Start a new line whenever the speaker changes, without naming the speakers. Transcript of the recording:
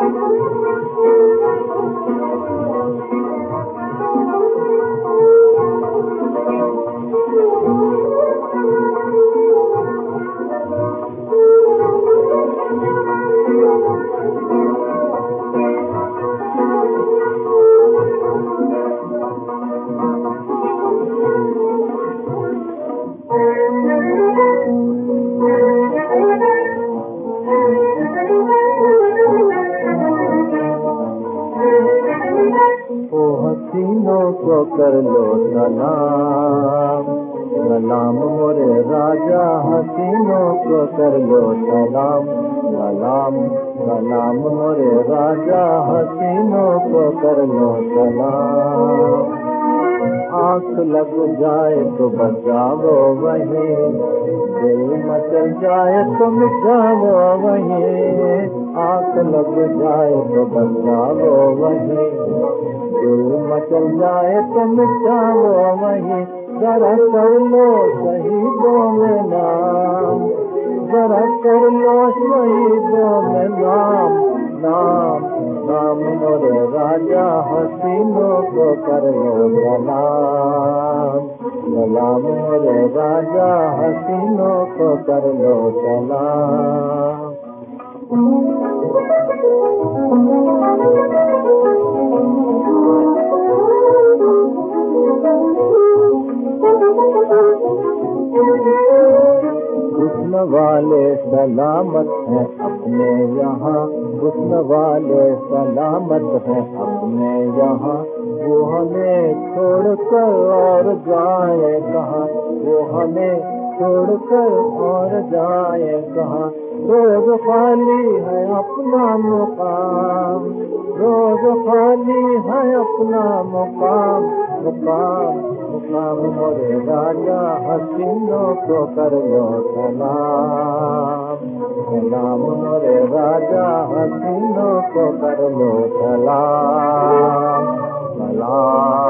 हसीनों को कर लो सलाम, सलाम मोरे राजा, हसीनों को कर लो सलाम, सलाम सलाम मोरे राजा, हसीनों को कर लो सलाम। आँख लग जाए तो बचाओ वहीं, दिल मचल जाए तो मिटाओ वहीं, आँख लग जाए तो बचाओ वहीं, दिल मचल जाए तो मिटाओ वहीं। जरा कर लो शहीदों में नाम, जरा कर लो शहीदों में नाम, नाम नाम मोरे राजा, हसीनों को कर लो सलाम, सलाम मोरे राजा, हसीनों को कर लो सलाम। हुस्न वाले सलामत हैं अपने यहाँ, हुस्न वाले सलामत हैं अपने यहाँ, वो हमें छोड़कर और जाए कहाँ, वो हमें छोड़कर और जाए कहाँ। रोज खाली है अपना मुकाम, रोज खाली है अपना मुकाम, मुकाम मुकाम मोरे राजा, हसीनों को कर लो सलाम, सलाम मोरे राजा, हसीनों को कर लो सलाम, सलाम।